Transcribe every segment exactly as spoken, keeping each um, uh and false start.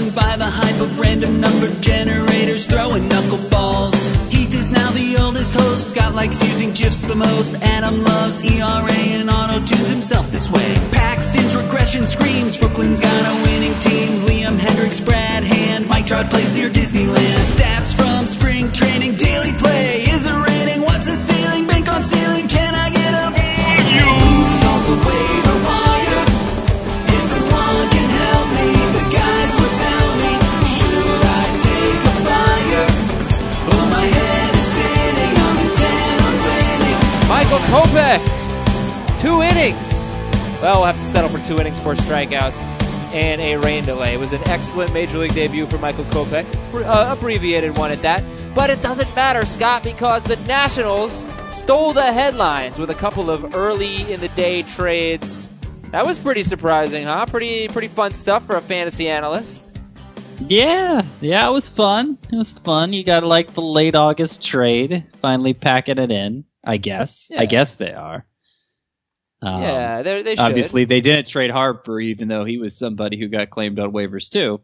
stung by the hype of random number generators throwing knuckleballs. Heath is now the oldest host. Scott likes using GIFs the most. Adam loves E R A and auto-tunes himself this way. Paxton's regression screams. Brooklyn's got a winning team. Liam Hendricks, Brad Hand, Mike Trout plays near Disneyland. Stats from spring training, daily play. Is a rating? What's the ceiling? Bank on ceiling. Can I get up? Who's on the waiver wire? If someone can help me, the guys will tell me. Should I take a flyer? Oh, my head is spinning. I'm intent on winning. Michael Kopech, two innings. Well, we'll have to settle for two innings, four strikeouts, and a rain delay. It was an excellent Major League debut for Michael Kopech, uh, abbreviated one at that. But it doesn't matter, Scott, because the Nationals stole the headlines with a couple of early-in-the-day trades. That was pretty surprising, huh? Pretty pretty fun stuff for a fantasy analyst. Yeah, yeah, it was fun. It was fun. You gotta like the late August trade. Finally packing it in, I guess. Yeah. I guess they are. Um, yeah, they they should. Obviously, they didn't trade Harper, even though he was somebody who got claimed on waivers too.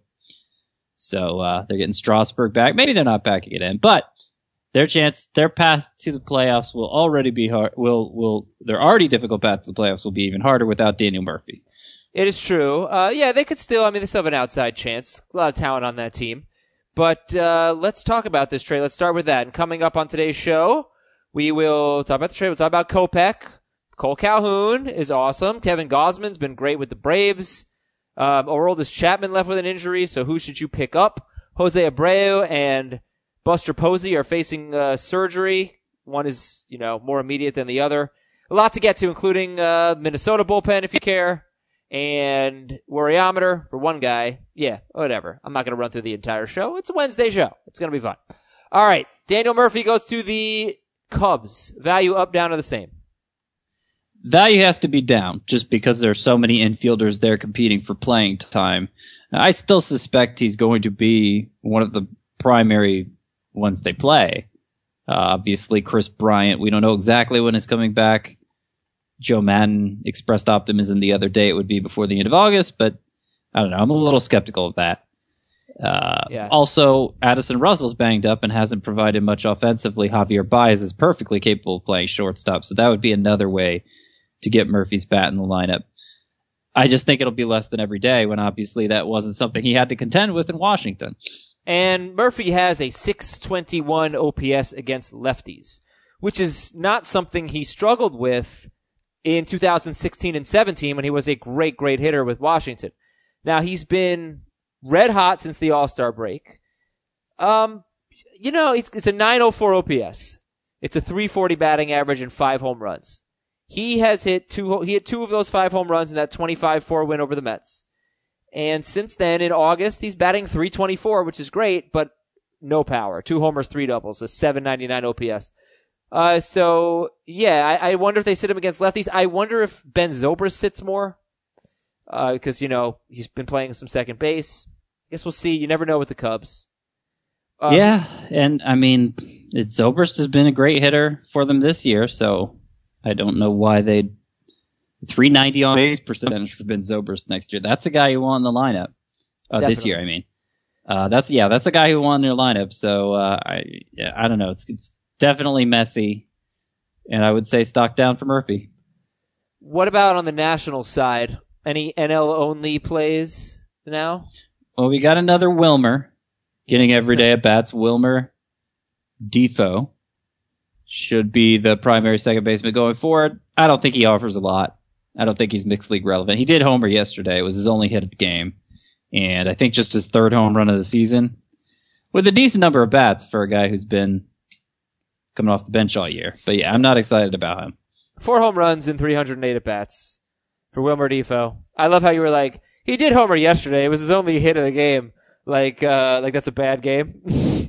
So uh, they're getting Strasburg back. Maybe they're not packing it in, but their chance, their path to the playoffs will already be hard. Will will their already difficult path to the playoffs will be even harder without Daniel Murphy. It is true. Uh, yeah, they could still. I mean, they still have an outside chance. A lot of talent on that team. But uh, let's talk about this trade. Let's start with that. And coming up on today's show, we will talk about the trade. We'll talk about Kopech. Cole Calhoun is awesome. Kevin Gausman's been great with the Braves. Um, Aroldis Chapman left with an injury, so who should you pick up? Jose Abreu and Buster Posey are facing uh, surgery. One is, you know, more immediate than the other. A lot to get to, including uh, Minnesota bullpen, if you care, and worryometer for one guy. Yeah, whatever. I'm not going to run through the entire show. It's a Wednesday show. It's going to be fun. All right, Daniel Murphy goes to the Cubs. Value up, down, or the same? Value has to be down just because there are so many infielders there competing for playing time. I still suspect he's going to be one of the primary ones they play. Uh, obviously, Chris Bryant, we don't know exactly when he's coming back. Joe Madden expressed optimism the other day it would be before the end of August, but I don't know. I'm a little skeptical of that. Uh, yeah. Also, Addison Russell's banged up and hasn't provided much offensively. Javier Baez is perfectly capable of playing shortstop, so that would be another way to get Murphy's bat in the lineup. I just think it'll be less than every day when obviously that wasn't something he had to contend with in Washington. And Murphy has a six twenty-one O P S against lefties, which is not something he struggled with in two thousand sixteen and seventeen when he was a great, great hitter with Washington. Now, he's been red hot since the All-Star break. Um, you know, it's, it's a nine oh four O P S. It's a three forty batting average and five home runs. He has hit two, he hit two of those five home runs in that twenty-five four win over the Mets. And since then, in August, he's batting three twenty-four, which is great, but no power. Two homers, three doubles, a seven ninety-nine O P S. Uh, so, yeah, I, I wonder if they sit him against lefties. I wonder if Ben Zobrist sits more. Uh, because, you know, he's been playing some second base. I guess we'll see. You never know with the Cubs. Um, yeah, and I mean, it, Zobrist has been a great hitter for them this year, so I don't know why they'd three ninety on base percentage for Ben Zobrist next year. That's a guy you want in the lineup. Uh, this year, I mean. Uh, that's, yeah, that's a guy who won their lineup. So, uh, I, yeah, I don't know. It's, it's definitely messy. And I would say stock down for Murphy. What about on the national side? Any N L only plays now? Well, we got another Wilmer getting every day at bats. Wilmer Defoe should be the primary second baseman going forward. I don't think he offers a lot. I don't think he's mixed league relevant. He did homer yesterday. It was his only hit of the game. And I think just his third home run of the season. With a decent number of bats for a guy who's been coming off the bench all year. But yeah, I'm not excited about him. Four home runs and three hundred eight at bats for Wilmer Defoe. I love how you were like, he did homer yesterday. It was his only hit of the game. Like, uh, like that's a bad game.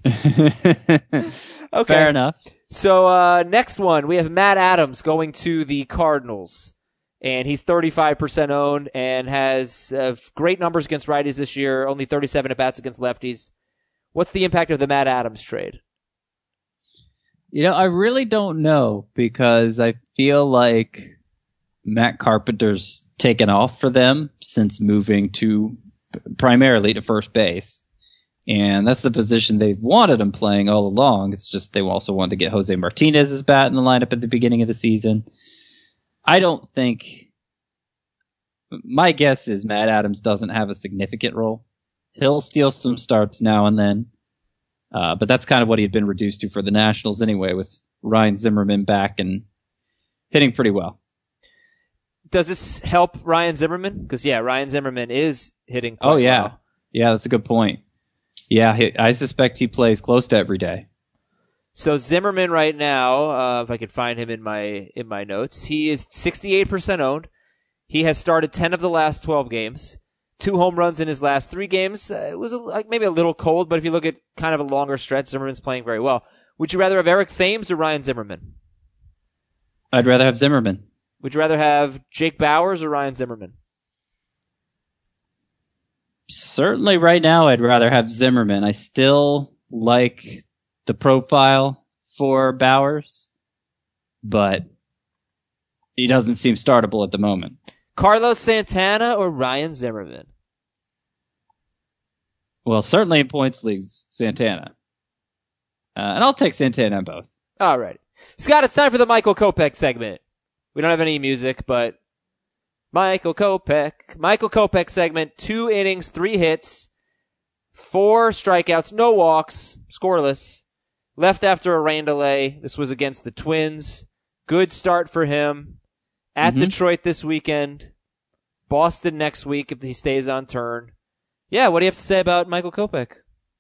Okay. Fair enough. So, uh, next one, we have Matt Adams going to the Cardinals. And he's thirty-five percent owned and has uh, great numbers against righties this year, only thirty-seven at-bats against lefties. What's the impact of the Matt Adams trade? You know, I really don't know because I feel like Matt Carpenter's taken off for them since moving to primarily to first base. And that's the position they've wanted him playing all along. It's just they also wanted to get Jose Martinez's bat in the lineup at the beginning of the season. I don't think... My guess is Matt Adams doesn't have a significant role. He'll steal some starts now and then. Uh, but that's kind of what he had been reduced to for the Nationals anyway, with Ryan Zimmerman back and hitting pretty well. Does this help Ryan Zimmerman? Because, yeah, Ryan Zimmerman is hitting quite Oh, yeah. well. Yeah, that's a good point. Yeah, he, I suspect he plays close to every day. So Zimmerman right now, uh, if I could find him in my in my notes, he is sixty-eight percent owned. He has started ten of the last twelve games. Two home runs in his last three games. Uh, it was a, like maybe a little cold, but if you look at kind of a longer stretch, Zimmerman's playing very well. Would you rather have Eric Thames or Ryan Zimmerman? I'd rather have Zimmerman. Would you rather have Jake Bauers or Ryan Zimmerman? Certainly right now I'd rather have Zimmerman. I still like the profile for Bauers, but he doesn't seem startable at the moment. Carlos Santana or Ryan Zimmerman? Well, certainly in points leagues, Santana. Uh, and I'll take Santana on both. All right. Scott, it's time for the Michael Kopech segment. We don't have any music, but Michael Kopech. Michael Kopech segment, two innings, three hits, four strikeouts, no walks, scoreless. Left after a rain delay. This was against the Twins. Good start for him. At mm-hmm. Detroit this weekend. Boston next week if he stays on turn. Yeah, what do you have to say about Michael Kopech?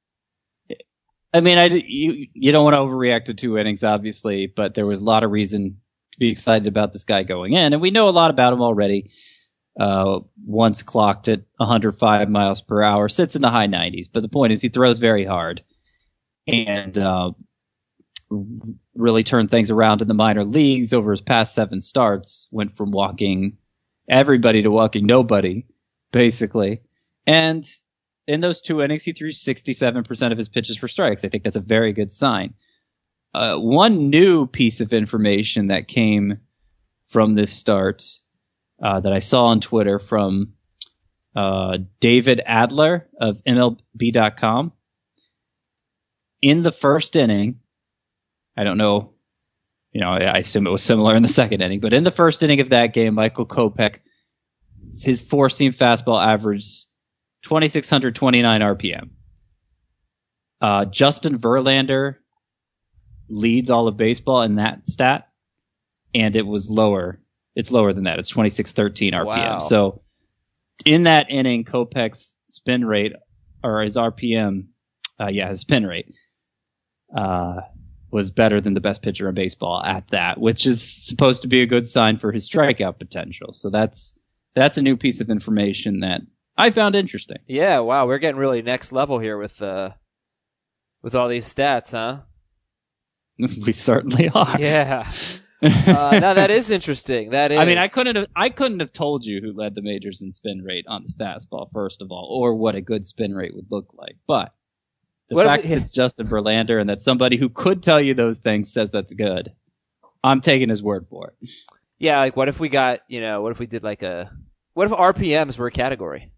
I mean, I, you, you don't want to overreact to two innings, obviously, but there was a lot of reason to be excited about this guy going in, and we know a lot about him already. Uh, once clocked at one hundred five miles per hour, sits in the high nineties, but the point is he throws very hard and uh, really turned things around in the minor leagues over his past seven starts. Went from walking everybody to walking nobody, basically. And in those two innings, he threw sixty-seven percent of his pitches for strikes. I think that's a very good sign. Uh, one new piece of information that came from this start uh, that I saw on Twitter from uh, David Adler of M L B dot com. In the first inning, I don't know, you know, I assume it was similar in the second inning, but in the first inning of that game, Michael Kopech, his four-seam fastball averaged twenty-six twenty-nine R P M. Uh, Justin Verlander leads all of baseball in that stat, and it was lower. It's lower than that. It's twenty-six thirteen R P M. Wow. So in that inning, Kopech's spin rate, or his R P M, uh, yeah, his spin rate, uh, was better than the best pitcher in baseball at that, which is supposed to be a good sign for his strikeout potential. So that's that's a new piece of information that I found interesting. Yeah, wow, we're getting really next level here with uh, with all these stats, huh? We certainly are. Yeah. Uh, now that is interesting. That is. I mean, I couldn't have I couldn't have told you who led the majors in spin rate on this fastball, first of all, or what a good spin rate would look like. But the what fact we, that it's Justin Verlander and that somebody who could tell you those things says that's good, I'm taking his word for it. Yeah, like what if we got, you know, what if we did like a, what if R P Ms were a category?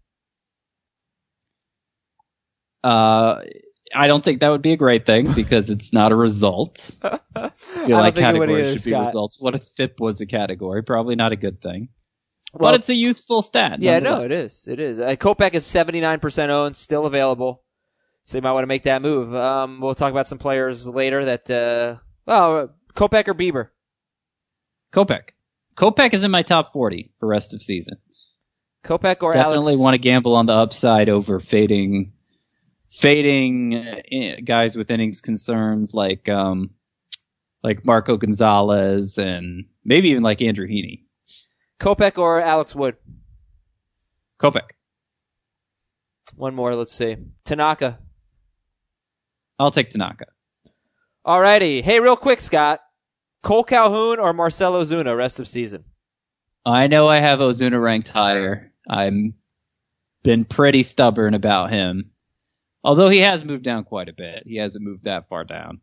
Uh, I don't think that would be a great thing because it's not a result. I feel I like think categories either, should be Scott. results. What if F I P was a category? Probably not a good thing. Well, but it's a useful stat. Yeah, no, it is. It is. Uh, Kopech is seventy-nine percent owned, still available. So you might want to make that move. Um, we'll talk about some players later that, uh, well, Kopech or Bieber? Kopech. Kopech is in my top forty for rest of season. Kopech or Definitely Alex? want to gamble on the upside over fading, fading uh, guys with innings concerns like, um, like Marco Gonzalez and maybe even like Andrew Heaney. Kopech or Alex Wood? Kopech. One more, let's see. Tanaka. I'll take Tanaka. Alrighty. Hey, real quick, Scott. Cole Calhoun or Marcell Ozuna rest of season? I know I have Ozuna ranked higher. I'm been pretty stubborn about him. Although he has moved down quite a bit. He hasn't moved that far down.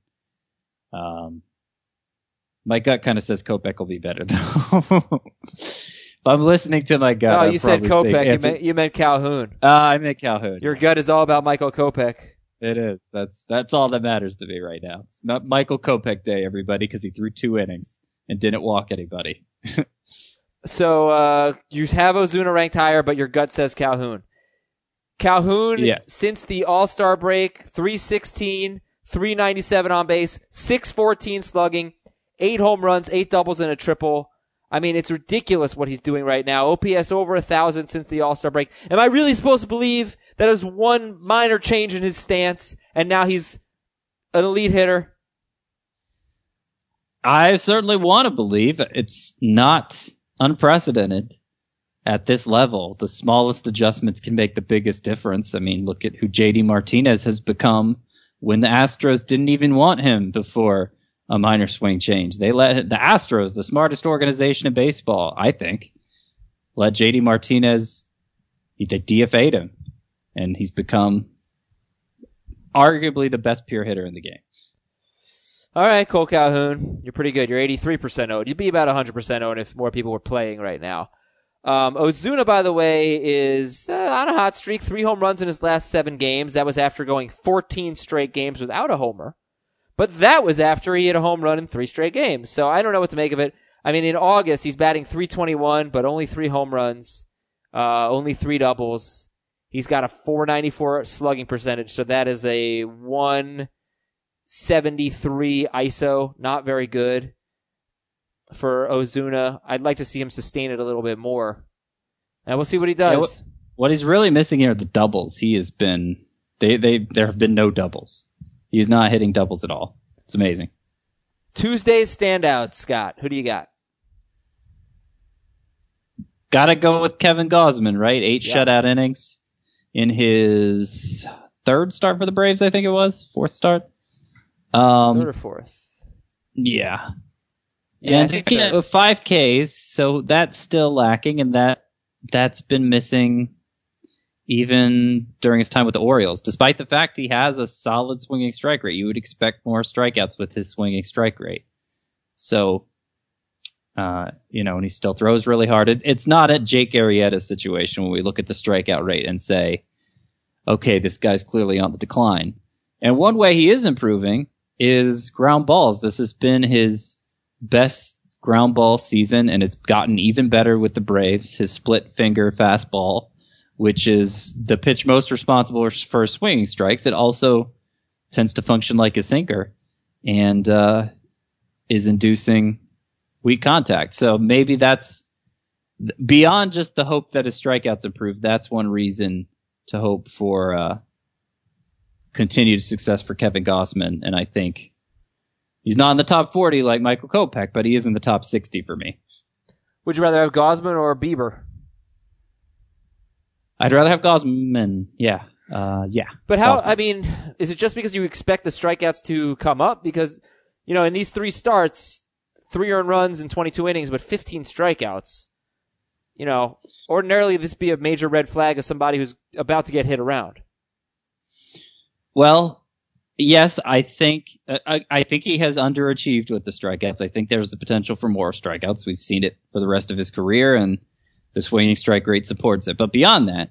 Um, my gut kind of says Kopech will be better though. I'm listening to my gut. Oh, I'm you said probably Kopech. saying- You meant, you meant Calhoun. Uh, I meant Calhoun. Your gut is all about Michael Kopech. It is. That's that's all that matters to me right now. It's not Michael Kopech Day, everybody, because he threw two innings and didn't walk anybody. So uh, you have Ozuna ranked higher, but your gut says Calhoun. Calhoun, Yes. since the All-Star break, three sixteen, three ninety-seven on base, six fourteen slugging, eight home runs, eight doubles, and a triple. I mean, it's ridiculous what he's doing right now. O P S over one thousand since the All-Star break. Am I really supposed to believe that is one minor change in his stance, and now he's an elite hitter? I certainly want to believe it's not unprecedented at this level. The smallest adjustments can make the biggest difference. I mean, look at who J D Martinez has become when the Astros didn't even want him before a minor swing change. They let the Astros, the smartest organization in baseball, I think, let J D Martinez, they D F A'd him, and he's become arguably the best pure hitter in the game. All right, Cole Calhoun, you're pretty good. You're eighty-three percent owned. You'd be about one hundred percent owned if more people were playing right now. Um, Ozuna, by the way, is uh, on a hot streak. Three home runs in his last seven games. That was after going fourteen straight games without a homer. But that was after he hit a home run in three straight games. So I don't know what to make of it. I mean, in August, he's batting three twenty-one, but only three home runs, uh, only three doubles. He's got a four ninety-four slugging percentage, so that is a one seventy-three I S O. Not very good for Ozuna. I'd like to see him sustain it a little bit more. And we'll see what he does. Yeah, what, what he's really missing here are the doubles. He has been, they, they, there have been no doubles. He's not hitting doubles at all. It's amazing. Tuesday's standouts, Scott. Who do you got? Gotta go with Kevin Gausman, right? Eight Yeah. shutout innings in his third start for the Braves, I think it was. Fourth start. Um, Third or fourth? yeah. Yeah, I and think again, so. with five Ks, so that's still lacking, and that, that's been missing even during his time with the Orioles. Despite the fact he has a solid swinging strike rate, you would expect more strikeouts with his swinging strike rate. So, uh, you know, and he still throws really hard. It, it's not a Jake Arrieta situation when we look at the strikeout rate and say, okay, this guy's clearly on the decline. And one way he is improving is ground balls. This has been his best ground ball season, and it's gotten even better with the Braves. His split finger fastball, which is the pitch most responsible for swinging strikes, it also tends to function like a sinker and uh, is inducing weak contact. So maybe that's beyond just the hope that his strikeouts improve. That's one reason to hope for uh, continued success for Kevin Gausman, and I think he's not in the top forty like Michael Kopech, but he is in the top sixty for me. Would you rather have Gausman or Bieber? I'd rather have Gausman. Yeah. Uh, yeah. But how, Gausman. I mean, is it just because you expect the strikeouts to come up? Because, you know, in these three starts, three earned runs in twenty-two innings, but fifteen strikeouts. You know, ordinarily this would be a major red flag of somebody who's about to get hit around. Well, yes, I think uh, I, I think he has underachieved with the strikeouts. I think there's the potential for more strikeouts. We've seen it for the rest of his career, and the swinging strike rate supports it. But beyond that,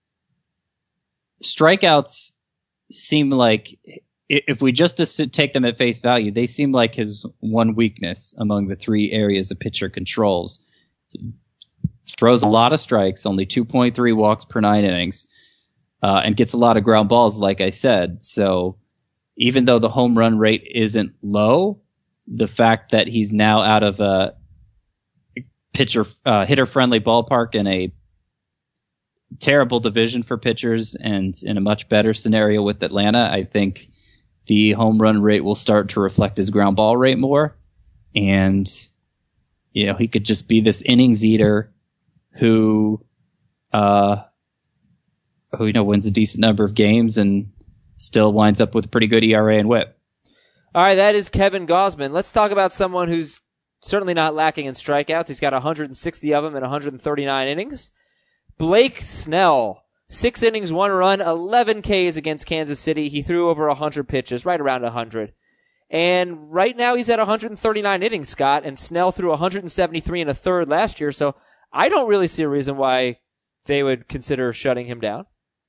strikeouts seem like, if we just take them at face value, they seem like his one weakness among the three areas a pitcher controls. Throws a lot of strikes, only two point three walks per nine innings, uh, and gets a lot of ground balls, like I said. So even though the home run rate isn't low, the fact that he's now out of a pitcher, uh, hitter friendly ballpark in a terrible division for pitchers and in a much better scenario with Atlanta, I think the home run rate will start to reflect his ground ball rate more. And, you know, he could just be this innings eater who, uh, who, you know, wins a decent number of games and still winds up with a pretty good E R A and whip. All right, that is Kevin Gausman. Let's talk about someone who's certainly not lacking in strikeouts. He's got one hundred sixty of them in one hundred thirty-nine innings. Blake Snell, six innings, one run, eleven Ks against Kansas City. He threw over one hundred pitches, right around one hundred. And right now he's at one hundred thirty-nine innings, Scott, and Snell threw one hundred seventy-three and a third last year, so I don't really see a reason why they would consider shutting him down.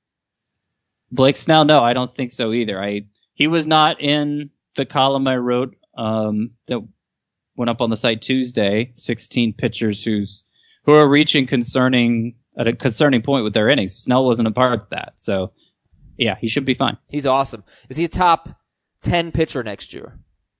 Blake Snell, no, I don't think so either. I he was not in the column I wrote um, that went up on the site Tuesday. sixteen pitchers who's who are reaching concerning at a concerning point with their innings. Snell wasn't a part of that, so yeah, he should be fine. He's awesome. Is he a top ten pitcher next year?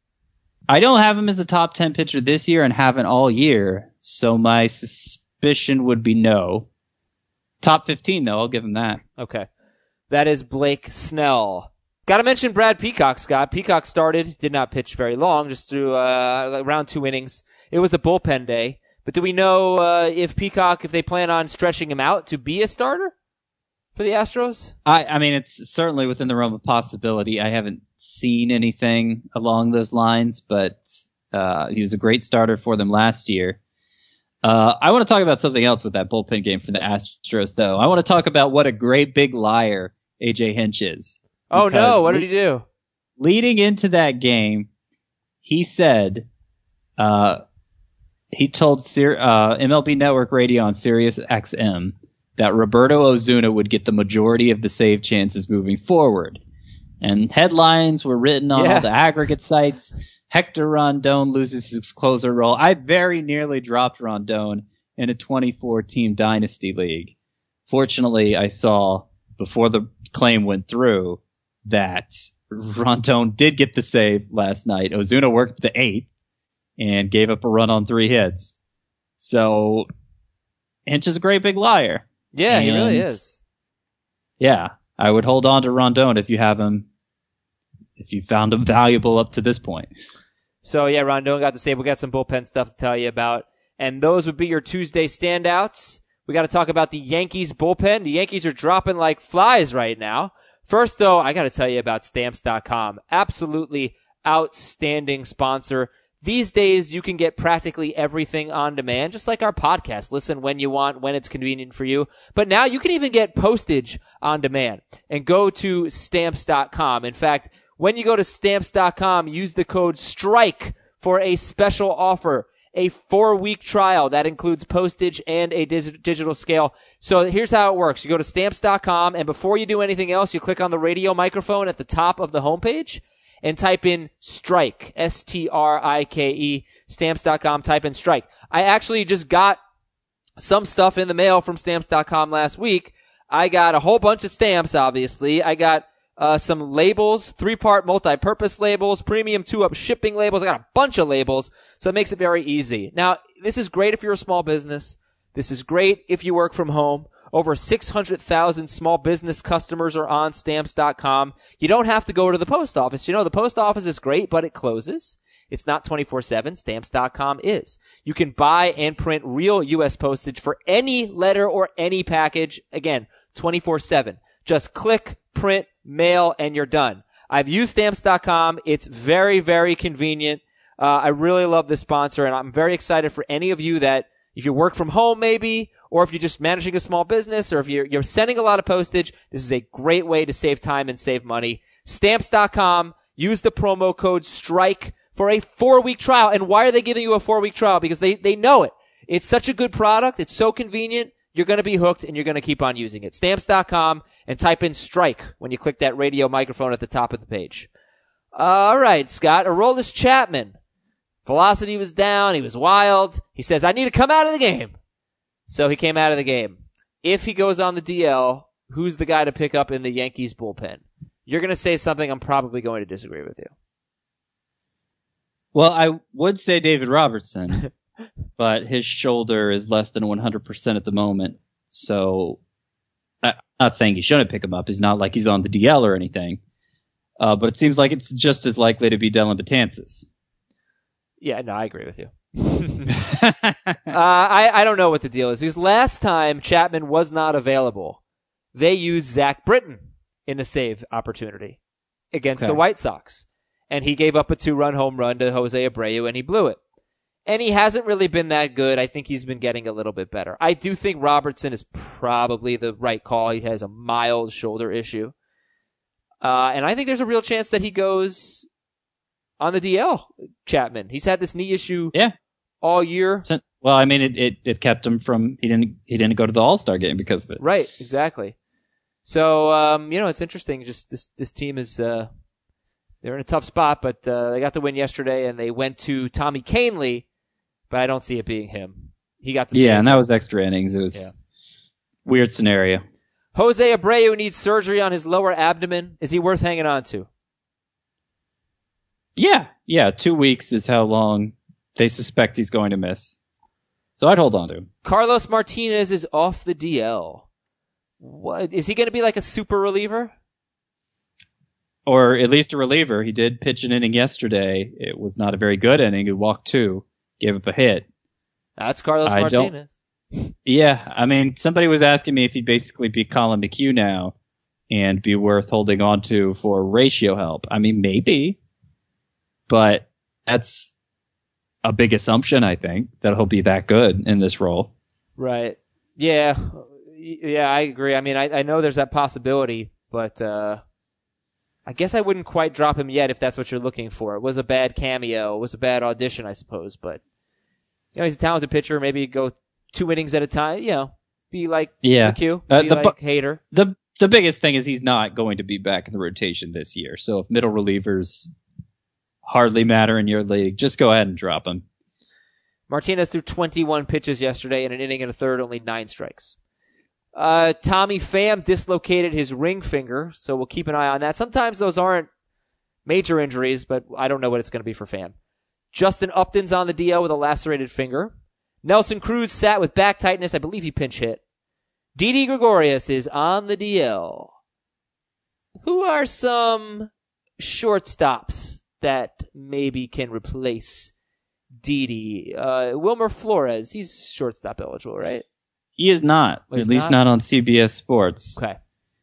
I don't have him as a top ten pitcher this year and haven't all year, so my suspicion would be no. Top fifteen, though, I'll give him that. Okay. That is Blake Snell. Got to mention Brad Peacock, Scott. Peacock started, did not pitch very long, just threw uh, around two innings. It was a bullpen day. But do we know uh, if Peacock, if they plan on stretching him out to be a starter for the Astros? I, I mean, it's certainly within the realm of possibility. I haven't seen anything along those lines, but uh, he was a great starter for them last year. Uh, I want to talk about something else with that bullpen game for the Astros, though. I want to talk about what a great big liar A J Hinch is. Oh, no. What did he do? Leading into that game, he said, uh, he told Sir, uh, M L B Network Radio on Sirius X M that Roberto Ozuna would get the majority of the save chances moving forward. And headlines were written on Yeah. all the aggregate sites. Hector Rondon loses his closer role. I very nearly dropped Rondon in a twenty-four team dynasty league. Fortunately, I saw before the claim went through that Rondon did get the save last night. Ozuna worked the eighth and gave up a run on three hits. So Hinch is a great big liar. Yeah, he really And, is. Yeah, I would hold on to Rondon if you have him, if you found him valuable up to this point. So, yeah, Rondon got the save. We got some bullpen stuff to tell you about. And those would be your Tuesday standouts. We got to talk about the Yankees bullpen. The Yankees are dropping like flies right now. First, though, I got to tell you about Stamps dot com. Absolutely outstanding sponsor. These days, you can get practically everything on demand, just like our podcast. Listen when you want, when it's convenient for you. But now you can even get postage on demand. And go to Stamps dot com. In fact, when you go to Stamps dot com, use the code STRIKE for a special offer. A four-week trial that includes postage and a dis- digital scale. So here's how it works. You go to Stamps dot com, and before you do anything else, you click on the radio microphone at the top of the homepage and type in STRIKE, S T R I K E, Stamps dot com, type in STRIKE. I actually just got some stuff in the mail from Stamps dot com last week. I got a whole bunch of stamps, obviously. I got uh some labels, three-part multi-purpose labels, premium two-up shipping labels. I got a bunch of labels, so it makes it very easy. Now, this is great if you're a small business. This is great if you work from home. Over six hundred thousand small business customers are on Stamps dot com. You don't have to go to the post office. You know, the post office is great, but it closes. It's not twenty-four seven. Stamps dot com is. You can buy and print real U S postage for any letter or any package. Again, twenty-four seven. Just click, print, mail, and you're done. I've used Stamps dot com. It's very, very convenient. Uh, I really love this sponsor, and I'm very excited for any of you that, if you work from home maybe, or if you're just managing a small business, or if you're, you're sending a lot of postage, this is a great way to save time and save money. Stamps dot com. Use the promo code STRIKE for a four-week trial. And why are they giving you a four-week trial? Because they, they know it. It's such a good product. It's so convenient. You're going to be hooked, and you're going to keep on using it. Stamps dot com, and type in STRIKE when you click that radio microphone at the top of the page. All right, Scott. Aroldis Chapman. Velocity was down. He was wild. He says, I need to come out of the game. So he came out of the game. If he goes on the D L, who's the guy to pick up in the Yankees bullpen? You're going to say something I'm probably going to disagree with you. Well, I would say David Robertson, but his shoulder is less than one hundred percent at the moment. So I'm not saying you shouldn't pick him up. It's not like he's on the D L or anything. Uh, but it seems like it's just as likely to be Dellin Betances. Yeah, no, I agree with you. uh, I, I don't know what the deal is. Because last time Chapman was not available, they used Zach Britton in a save opportunity against Okay. the White Sox. And he gave up a two-run home run to Jose Abreu, and he blew it. And he hasn't really been that good. I think he's been getting a little bit better. I do think Robertson is probably the right call. He has a mild shoulder issue. Uh, and I think there's a real chance that he goes on the D L, Chapman. He's had this knee issue Yeah. all year. Since, Well, I mean, it, it, it kept him from he didn't he didn't go to the All-Star game because of it. Right, exactly. So um, you know, it's interesting. Just this this team is uh, they're in a tough spot, but uh, they got the win yesterday, and they went to Tommy Kahnle, but I don't see it being him. He got the yeah, and that was extra innings. It was yeah. weird scenario. Jose Abreu needs surgery on his lower abdomen. Is he worth hanging on to? Yeah, yeah. Two weeks is how long they suspect he's going to miss. So I'd hold on to him. Carlos Martinez is off the D L. What is he going to be, like a super reliever? Or at least a reliever. He did pitch an inning yesterday. It was not a very good inning. He walked two, gave up a hit. That's Carlos I Martinez. Don't, yeah, I mean, somebody was asking me if he'd basically be Colin McHugh now and be worth holding on to for ratio help. I mean, maybe, but that's a big assumption, I think, that he'll be that good in this role. Right. Yeah. Yeah, I agree. I mean, I, I know there's that possibility, but uh, I guess I wouldn't quite drop him yet if that's what you're looking for. It was a bad cameo. It was a bad audition, I suppose, but you know, he's a talented pitcher. Maybe go two innings at a time, you know, be like yeah. McHugh, uh, be the, like Hader. The, the biggest thing is he's not going to be back in the rotation this year. So if middle relievers hardly matter in your league, just go ahead and drop him. Martinez threw twenty-one pitches yesterday in an inning and a third, only nine strikes. Uh, Tommy Pham dislocated his ring finger, so we'll keep an eye on that. Sometimes those aren't major injuries, but I don't know what it's going to be for Pham. Justin Upton's on the D L with a lacerated finger. Nelson Cruz sat with back tightness. I believe he pinch hit. Didi Gregorius is on the D L. Who are some shortstops that maybe can replace Didi? Uh, Wilmer Flores, he's shortstop eligible, right? He is not, He's at least not? not on C B S Sports. Okay.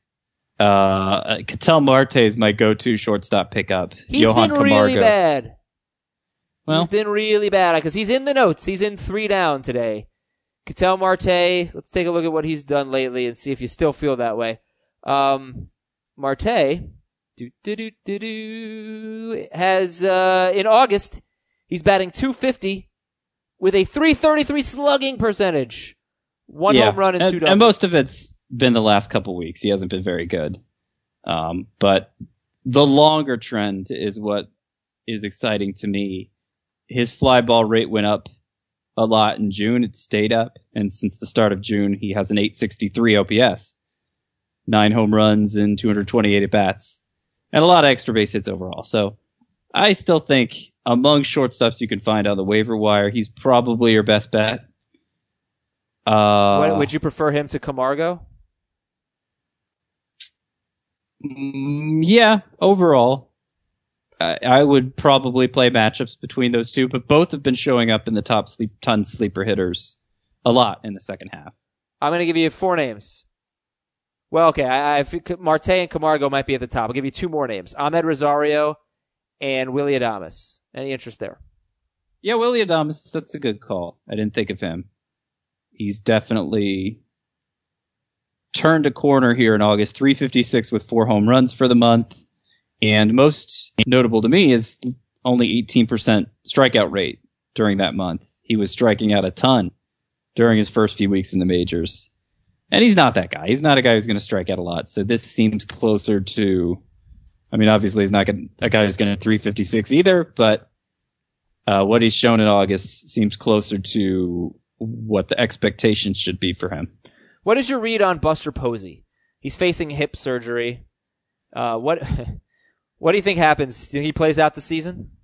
Uh, Ketel Marte is my go-to shortstop pickup. He's Johan been really Camargo. bad. Well, he's been really bad because he's in the notes. He's in three down today. Ketel Marte, let's take a look at what he's done lately and see if you still feel that way. Um, Marte, do, do, do, do, do, has, uh, in August, he's batting two fifty with a three thirty-three slugging percentage. One yeah. home run and, and two doubles. And most of it's been the last couple weeks. He hasn't been very good. Um, but the longer trend is what is exciting to me. His fly ball rate went up a lot in June. It stayed up. And since the start of June, he has an eight sixty-three O P S. Nine home runs and two hundred twenty-eight at bats. And a lot of extra base hits overall. So I still think among shortstops you can find on the waiver wire, he's probably your best bet. Uh, what, would you prefer him to Camargo? Mm, yeah, overall. I, I would probably play matchups between those two, but both have been showing up in the top sleep, ton sleeper hitters a lot in the second half. I'm going to give you four names. Well, okay, I, I Marte and Camargo might be at the top. I'll give you two more names. Ahmed Rosario and Willy Adames. Any interest there? Yeah, Willy Adames, that's a good call. I didn't think of him. He's definitely turned a corner here in August. three fifty-six with four home runs for the month. And most notable to me is only eighteen percent strikeout rate during that month. He was striking out a ton during his first few weeks in the majors. And he's not that guy. He's not a guy who's going to strike out a lot. So this seems closer to, I mean, obviously he's not gonna, a guy who's going to three fifty-six either, but uh, what he's shown in August seems closer to what the expectations should be for him. What is your read on Buster Posey? He's facing hip surgery. Uh, what what do you think happens? Do he plays out the season?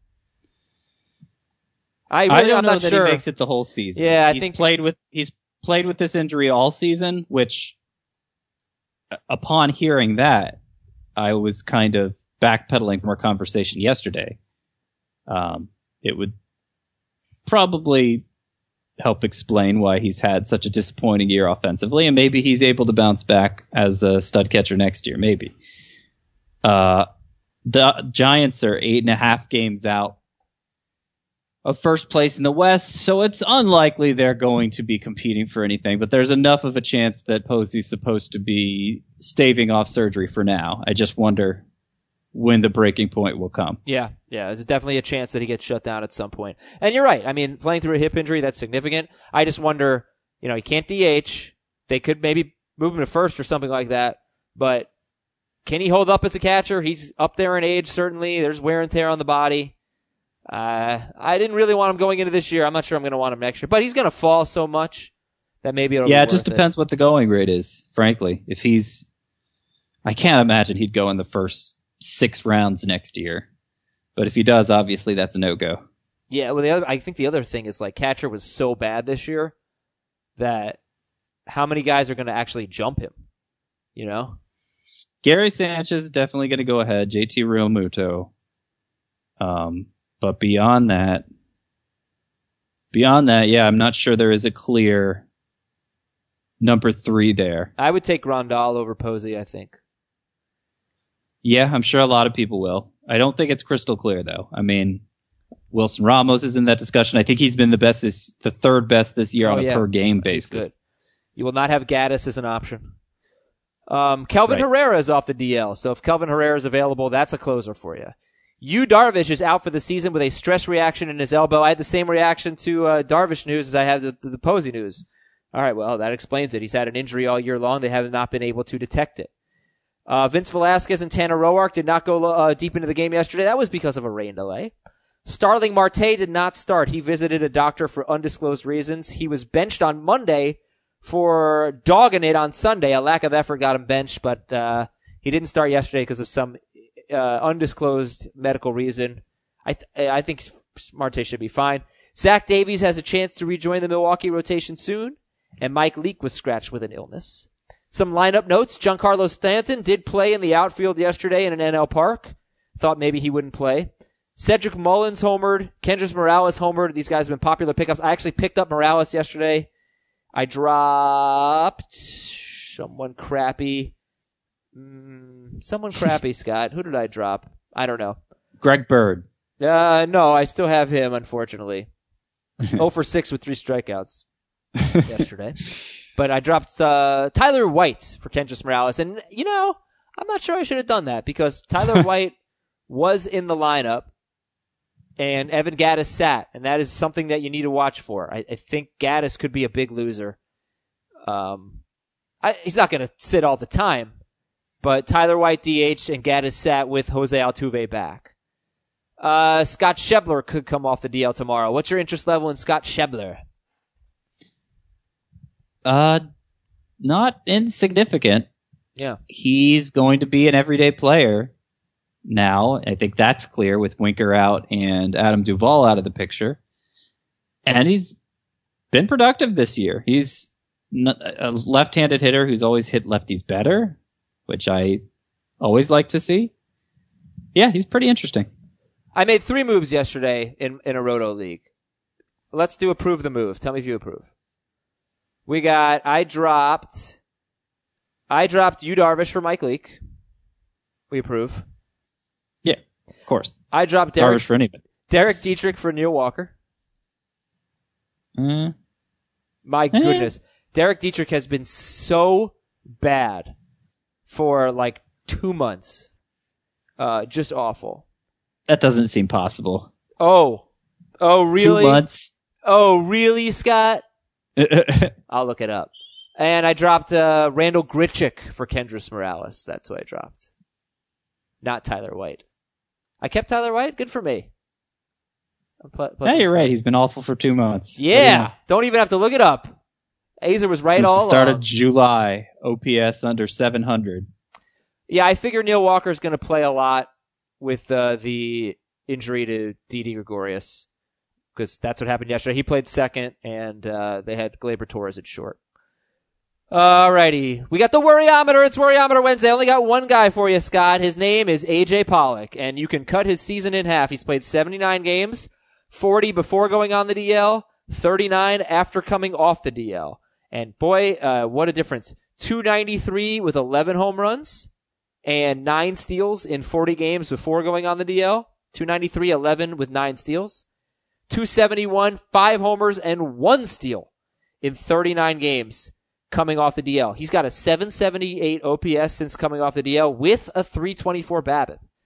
I really, I don't I'm know not that sure. he makes it the whole season. Yeah, I he's think played with he's played with this injury all season, which upon hearing that, I was kind of backpedaling from our conversation yesterday. Um, it would probably help explain why he's had such a disappointing year offensively, and maybe he's able to bounce back as a stud catcher next year, maybe. Uh, the Giants are eight and a half games out of first place in the West, so it's unlikely they're going to be competing for anything, but there's enough of a chance that Posey's supposed to be staving off surgery for now. I just wonder when the breaking point will come. Yeah, yeah. There's definitely a chance that he gets shut down at some point. And you're right. I mean, playing through a hip injury, that's significant. I just wonder, you know, he can't D H. They could maybe move him to first or something like that. But can he hold up as a catcher? He's up there in age, certainly. There's wear and tear on the body. Uh, I didn't really want him going into this year. I'm not sure I'm going to want him next year. But he's going to fall so much that maybe it'll Yeah, be it just worth depends what the going rate is, frankly. If he's... I can't imagine he'd go in the first six rounds next year. But if he does, obviously that's a no-go. Yeah, well, the other, I think the other thing is, like, catcher was so bad this year that how many guys are going to actually jump him? You know? Gary Sanchez is definitely going to go ahead. J T Realmuto. Um, but beyond that, beyond that, yeah, I'm not sure there is a clear number three there. I would take Grandal over Posey, I think. Yeah, I'm sure a lot of people will. I don't think it's crystal clear, though. I mean, Wilson Ramos is in that discussion. I think he's been the best this, the third best this year oh, on a yeah. per game He's basis. good. You will not have Gaddis as an option. Um, Kelvin Right. Herrera is off the D L, so if Kelvin Herrera is available, that's a closer for you. Yu Darvish is out for the season with a stress reaction in his elbow. I had the same reaction to uh, Darvish news as I had the, the, the Posey news. All right, well, that explains it. He's had an injury all year long. They have not been able to detect it. Uh, Vince Velasquez and Tanner Roark did not go uh, deep into the game yesterday. That was because of a rain delay. Starling Marte did not start. He visited a doctor for undisclosed reasons. He was benched on Monday for dogging it on Sunday. A lack of effort got him benched, but uh, he didn't start yesterday because of some uh, undisclosed medical reason. I th- I think Marte should be fine. Zach Davies has a chance to rejoin the Milwaukee rotation soon, and Mike Leake was scratched with an illness. Some lineup notes. Giancarlo Stanton did play in the outfield yesterday in an N L park. Thought maybe he wouldn't play. Cedric Mullins homered. Kendrys Morales homered. These guys have been popular pickups. I actually picked up Morales yesterday. I dropped someone crappy. Mm, someone crappy, Scott. Who did I drop? I don't know. Greg Bird. Uh, no, I still have him, unfortunately. oh for six with three strikeouts yesterday. But I dropped uh, Tyler White for Kendrys Morales. And, you know, I'm not sure I should have done that because Tyler White was in the lineup and Evan Gattis sat. And that is something that you need to watch for. I, I think Gattis could be a big loser. Um, I, he's not going to sit all the time. But Tyler White D H'd and Gattis sat with Jose Altuve back. Uh, Scott Schebler could come off the D L tomorrow. What's your interest level in Scott Schebler? Uh, not insignificant. Yeah. He's going to be an everyday player now. I think that's clear with Winker out and Adam Duvall out of the picture. And he's been productive this year. He's a left-handed hitter who's always hit lefties better, which I always like to see. Yeah, he's pretty interesting. I made three moves yesterday in, in a Roto League. Let's do approve the move. Tell me if you approve. We got, I dropped, I dropped Yu Darvish for Mike Leake. We approve. Yeah, of course. I dropped Derek, Darvish for anybody. Derek Dietrich for Neil Walker. Mm. My Eh. goodness. Derek Dietrich has been so bad for like two months. Uh, just awful. That doesn't seem possible. Oh. Oh, really? Two months. Oh, really, Scott? I'll look it up. And I dropped uh, Randall Grichuk for Kendrys Morales. That's who I dropped. Not Tyler White. I kept Tyler White? Good for me. I'm pl- Yeah, you're right. He's been awful for two months. Yeah. Don't even have to look it up. Azer was right Since all the start along. of July, O P S under seven hundred. Yeah, I figure Neil Walker's going to play a lot with uh, the injury to Didi Gregorius. Because that's what happened yesterday. He played second, and uh, they had Gleyber Torres at short. Alrighty. We got the Worryometer. It's Worryometer Wednesday. I only got one guy for you, Scott. His name is A J Pollock, and you can cut his season in half. He's played seventy-nine games, forty before going on the D L, thirty-nine after coming off the D L. And boy, uh, what a difference. two ninety-three with eleven home runs and nine steals in forty games before going on the D L. two ninety-three, eleven with nine steals. two seventy-one, five homers, and one steal in thirty-nine games coming off the D L. He's got a seven seventy-eight O P S since coming off the D L with a three twenty-four BABIP.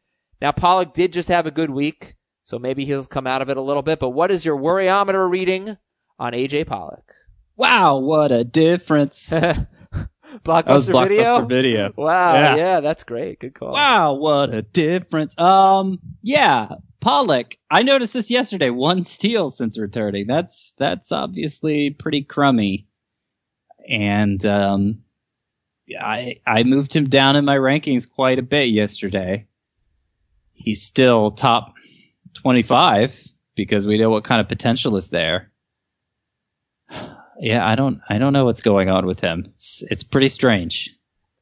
Now, Pollock did just have a good week, so maybe he'll come out of it a little bit. But what is your worryometer reading on A J Pollock? Wow, what a difference. Blockbuster That was Blockbuster Video? Video. Wow, Yeah. yeah, that's great. Good call. Wow, what a difference. Um, yeah, Pollock. I noticed this yesterday. One steal since returning. That's that's obviously pretty crummy. And um, I I moved him down in my rankings quite a bit yesterday. He's still top twenty-five because we know what kind of potential is there. Yeah, I don't I don't know what's going on with him. It's it's pretty strange.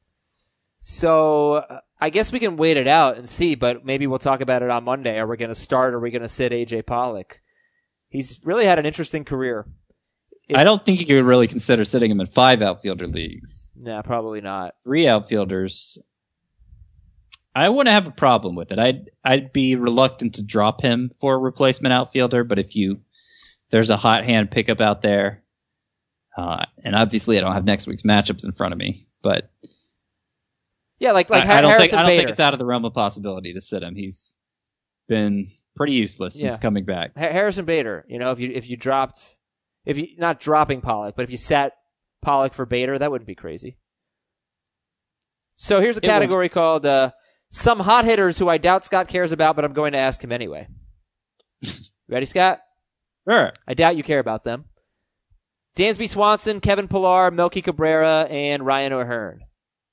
So uh, I guess we can wait it out and see, but maybe we'll talk about it on Monday. Are we going to start or are we going to sit A J Pollock? He's really had an interesting career. If, I don't think you could really consider sitting him in five outfielder leagues. Nah, probably not. Three outfielders, I wouldn't have a problem with it. I'd I'd be reluctant to drop him for a replacement outfielder, but if you there's a hot hand pickup out there, uh, and obviously I don't have next week's matchups in front of me, but Yeah, like like I, I don't Harrison think I don't Bader. think it's out of the realm of possibility to sit him. He's been pretty useless Yeah. since coming back. Ha- Harrison Bader. You know, if you if you dropped, if you not dropping Pollock, but if you sat Pollock for Bader, that wouldn't be crazy. So here's a It category called uh, some hot hitters who I doubt Scott cares about, but I'm going to ask him anyway. Ready, Scott? Sure. I doubt you care about them. Dansby Swanson, Kevin Pillar, Melky Cabrera, and Ryan O'Hearn.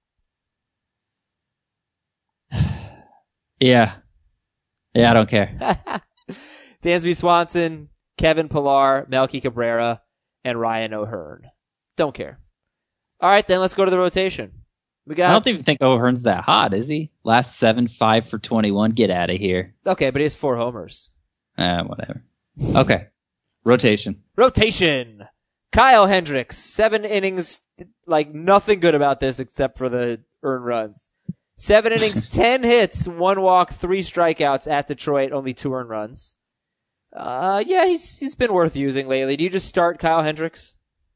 Yeah. Yeah, I don't care. Dansby Swanson, Kevin Pillar, Melky Cabrera, and Ryan O'Hearn. Don't care. All right, then let's go to the rotation. We got I don't even think O'Hearn's that hot, is he? Last seven, five for twenty-one. Get out of here. Okay, but he has four homers. Ah, whatever. Okay. Rotation. Rotation. Kyle Hendricks, seven innings, like nothing good about this except for the earned runs. Seven innings, ten hits, one walk, three strikeouts at Detroit, only two earned runs. Uh, yeah, he's he's been worth using lately. Do you just start Kyle Hendricks?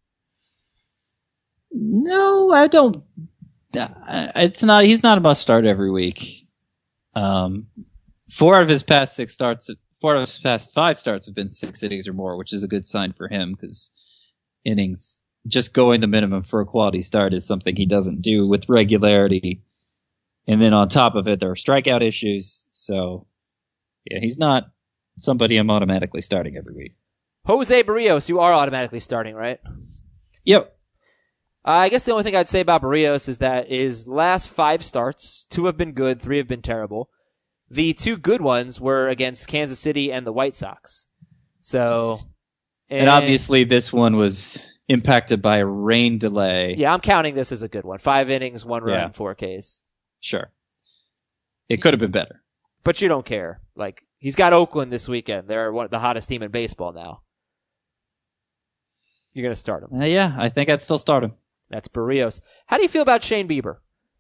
No, I don't. Uh, It's not. He's not a must start every week. Um, four out of his past six starts, four of his past five starts have been six innings or more, which is a good sign for him because innings, just going the minimum for a quality start is something he doesn't do with regularity. And then on top of it, there are strikeout issues. So, yeah, he's not somebody I'm automatically starting every week. Jose Barrios, you are automatically starting, right? Yep. Uh, I guess the only thing I'd say about Barrios is that his last five starts, two have been good, three have been terrible. The two good ones were against Kansas City and the White Sox. So, And, and obviously this one was impacted by a rain delay. Yeah, I'm counting this as a good one. Five innings, one run, Yeah. four Ks. Sure. It could have been better. But you don't care. Like, he's got Oakland this weekend. They're one, the hottest team in baseball now. You're going to start him. Uh, yeah, I think I'd still start him. That's Barrios. How do you feel about Shane Bieber?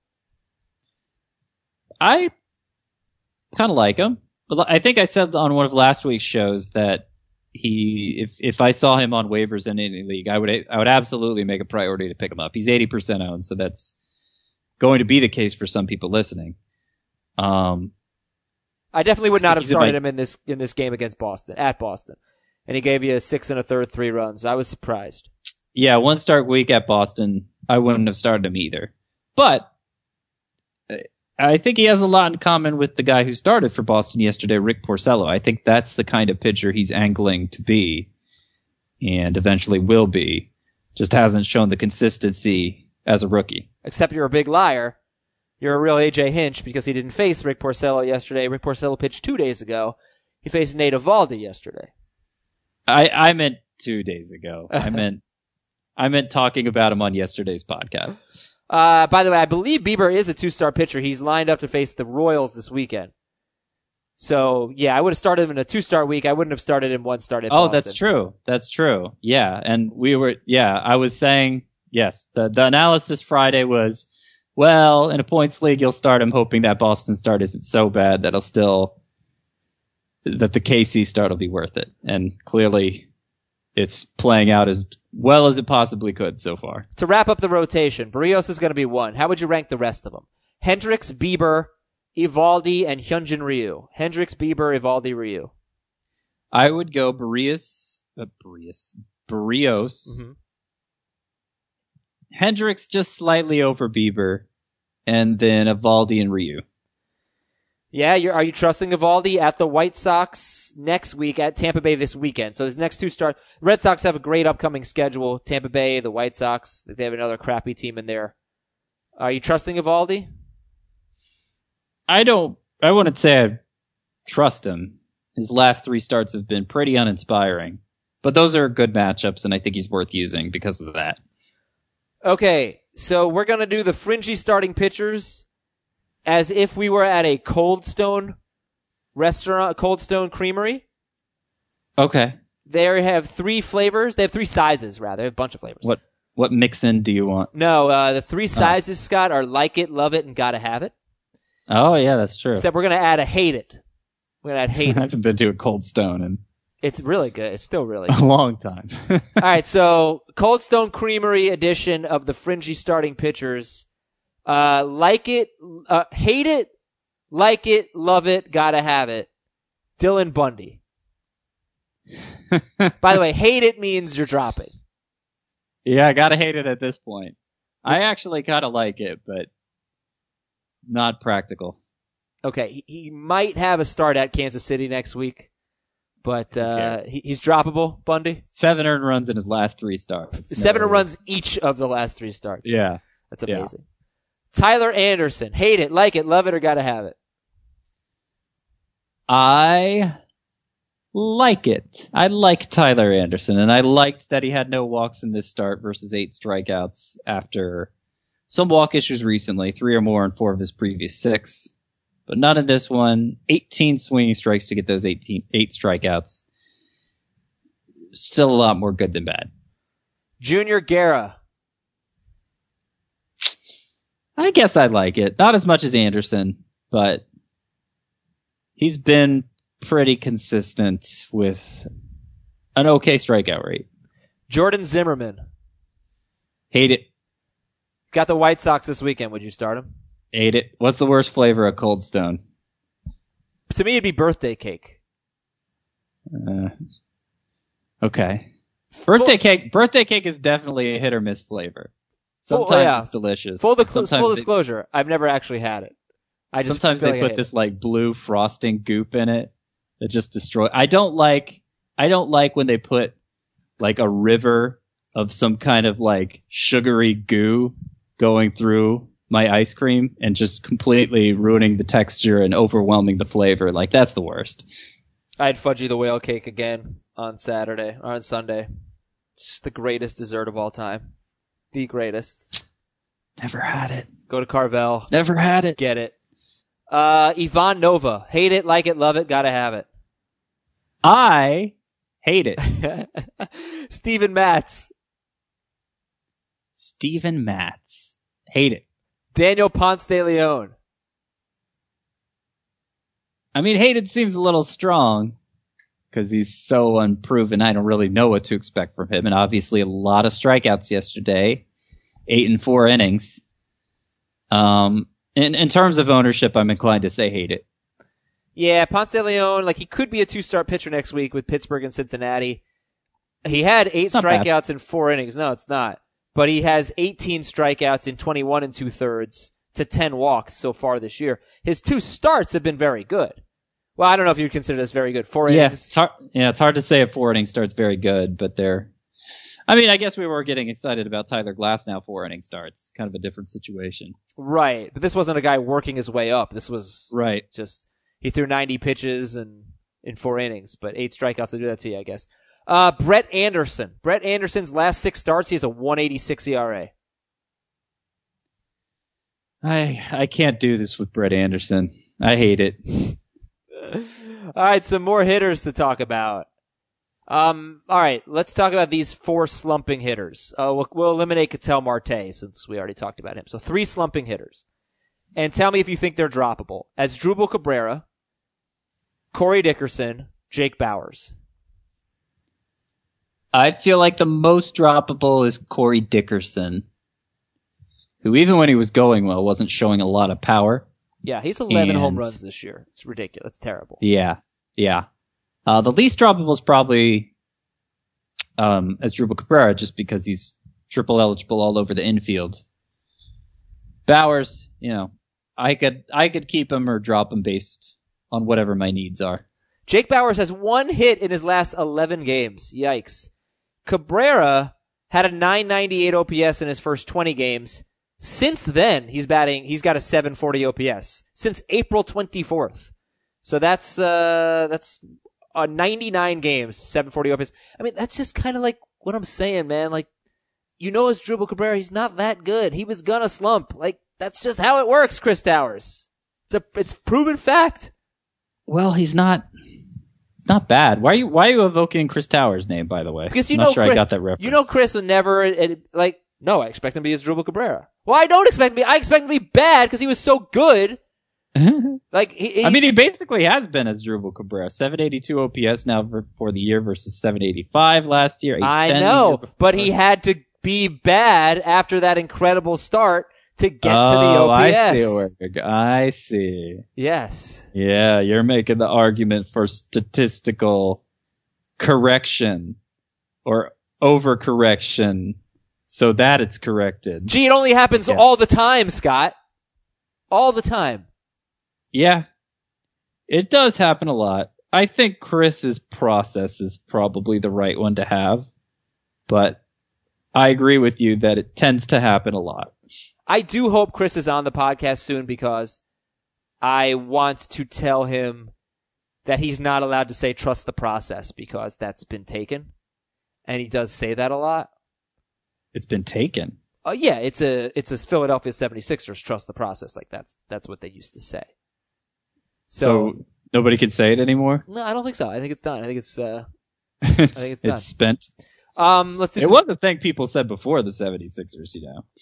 I kind of like him. But I think I said on one of last week's shows that he, if if I saw him on waivers in any league, I would I would absolutely make a priority to pick him up. He's eighty percent owned, so that's going to be the case for some people listening. Um, I definitely would not have he's in started my- him in this in this game against Boston, at Boston. And he gave you a six and a third, three runs. I was surprised. Yeah, one start week at Boston, I wouldn't have started him either. But uh, I think he has a lot in common with the guy who started for Boston yesterday, Rick Porcello. I think that's the kind of pitcher he's angling to be and eventually will be. Just hasn't shown the consistency as a rookie. Except you're a big liar. You're a real A J Hinch because he didn't face Rick Porcello yesterday. Rick Porcello pitched two days ago. He faced Nate Eovaldi yesterday. I, I meant two days ago. I meant I meant talking about him on yesterday's podcast. Uh, by the way, I believe Bieber is a two-star pitcher. He's lined up to face the Royals this weekend. So, yeah, I would have started him in a two-star week. I wouldn't have started him one start at Oh, Boston. that's true. That's true. Yeah, and we were. Yeah, I was saying yes. The the analysis Friday was, well, in a points league, you'll start him hoping that Boston start isn't so bad that it'll still that the K C start will be worth it. And clearly, it's playing out as well as it possibly could so far. To wrap up the rotation, Barrios is going to be one. How would you rank the rest of them? Hendricks, Bieber, Evaldi, and Hyunjin Ryu. Hendricks, Bieber, Evaldi, Ryu. I would go Barrios, uh, Barrios, Barrios. Mm-hmm. Hendricks just slightly over Bieber, and then Evaldi and Ryu. Yeah, you're, are you trusting Evaldi at the White Sox next week at Tampa Bay this weekend? So his next two start, Red Sox have a great upcoming schedule. Tampa Bay, the White Sox, they have another crappy team in there. Are you trusting Evaldi? I don't, I wouldn't say I trust him. His last three starts have been pretty uninspiring, but those are good matchups, and I think he's worth using because of that. Okay, so we're going to do the fringy starting pitchers as if we were at a Cold Stone restaurant, Cold Stone Creamery. Okay. They have three flavors. They have three sizes, rather. A bunch of flavors. What what mix-in do you want? No, uh, the three sizes, oh. Scott, are like it, love it, and gotta have it. Oh, yeah, that's true. Except we're going to add a hate it. We're going to add hate it. I haven't been to a Cold Stone in It's really good. It's still really good. a long time. All right, so Cold Stone Creamery edition of the fringy starting pitchers. Uh, like it, uh, hate it, like it, love it, gotta have it. Dylan Bundy. By the way, hate it means you're dropping. Yeah, I gotta hate it at this point. I actually kinda like it, but not practical. Okay, he, he might have a start at Kansas City next week, but uh, he, he's droppable, Bundy. Seven earned runs in his last three starts. Seven no earned runs each of the last three starts. Yeah. That's amazing. Yeah. Tyler Anderson. Hate it, like it, love it, or gotta have it? I like it. I like Tyler Anderson, and I liked that he had no walks in this start versus eight strikeouts after some walk issues recently, three or more in four of his previous six. But not in this one. eighteen swinging strikes to get those eighteen, eight strikeouts. Still a lot more good than bad. Junior Guerra. I guess I like it. Not as much as Anderson, but he's been pretty consistent with an okay strikeout rate. Jordan Zimmerman. Hate it. Got the White Sox this weekend. Would you start him? Hate it. What's the worst flavor of Cold Stone? To me, it'd be birthday cake. Uh, okay. Birthday cake. Birthday cake is definitely a hit or miss flavor. Sometimes full, yeah. it's delicious. Full, di- full they, disclosure, I've never actually had it. I just sometimes they like put this like blue frosting goop in it that just destroy. I don't like. I don't like when they put like a river of some kind of like sugary goo going through my ice cream and just completely ruining the texture and overwhelming the flavor. Like, that's the worst. I had Fudgy the Whale Cake again on Saturday, or on Sunday. It's just the greatest dessert of all time. The greatest. Never had it. Go to Carvel. Never had it. Get it. Uh, Ivan Nova. Hate it, like it, love it, gotta have it. I hate it. Steven Matz. Steven Matz. Hate it. Daniel Ponce de Leon. I mean, hated seems a little strong because he's so unproven. I don't really know what to expect from him. And obviously a lot of strikeouts yesterday. Eight and four innings. Um, in, in terms of ownership, I'm inclined to say hate it. Yeah, Ponce de Leon, like he could be a two-start pitcher next week with Pittsburgh and Cincinnati. He had eight strikeouts in four innings. No, it's not. But he has eighteen strikeouts in twenty-one and two-thirds to ten walks so far this year. His two starts have been very good. Well, I don't know if you'd consider this very good. Four yeah, innings. It's hard, yeah, it's hard to say if four innings starts very good, but they're... I mean, I guess we were getting excited about Tyler Glasnow four inning starts. Kind of a different situation. Right. But this wasn't a guy working his way up. This was right. just... He threw ninety pitches and in four innings, but eight strikeouts to do that to you, I guess. Uh, Brett Anderson. Brett Anderson's last six starts, he has a one eighty-six E R A. I I can't do this with Brett Anderson. I hate it. All right, some more hitters to talk about. Um, all right, let's talk about these four slumping hitters. Uh, we'll, we'll eliminate Ketel Marte since we already talked about him. So three slumping hitters. And tell me if you think they're droppable. Asdrubal Cabrera, Corey Dickerson, Jake Bauers. I feel like the most droppable is Corey Dickerson, who even when he was going well wasn't showing a lot of power. Yeah, he's eleven And- home runs this year. It's ridiculous. It's terrible. Yeah, yeah. Uh, the least droppable is probably um, Asdrubal Cabrera, just because he's triple eligible all over the infield. Bowers, you know, I could I could keep him or drop him based on whatever my needs are. Jake Bowers has one hit in his last eleven games. Yikes. Cabrera had a nine ninety-eight O P S in his first twenty games. Since then, he's batting, he's got a seven forty O P S. Since April twenty-fourth. So that's, uh, that's uh, ninety-nine games, seven forty O P S. I mean, that's just kind of like what I'm saying, man. Like, you know, Asdrubal Cabrera, he's not that good. He was gonna slump. Like, that's just how it works, Chris Towers. It's a, it's proven fact. Well, he's not. It's not bad. Why are you Why are you evoking Chris Towers' name, by the way? Because you I'm know, not sure Chris, I got that reference. you know, Chris would never it, like. No, I expect him to be Asdrubal Cabrera. Well, I don't expect him to be. I expect him to be bad because he was so good. Like he, he, I mean, he basically has been Asdrubal Cabrera. seven eighty-two O P S now for, for the year versus seven eighty-five last year. I eight ten know, the year but he before. had to be bad after that incredible start to get oh, to the O P S. I see where you're go- I see. Yes. Yeah, you're making the argument for statistical correction or overcorrection so that it's corrected. Gee, it only happens Yeah. all the time, Scott. All the time. Yeah, it does happen a lot. I think Chris's process is probably the right one to have, but I agree with you that it tends to happen a lot. I do hope Chris is on the podcast soon because I want to tell him that he's not allowed to say trust the process because that's been taken. And he does say that a lot. It's been taken. Uh, yeah, it's a it's a Philadelphia seventy-sixers trust the process. Like that's that's what they used to say. So, So, nobody can say it anymore? no, I don't think so. I think it's done. I think it's uh I think it's done. It's spent. um let's do It some- was a thing people said before the seventy-sixers, you know.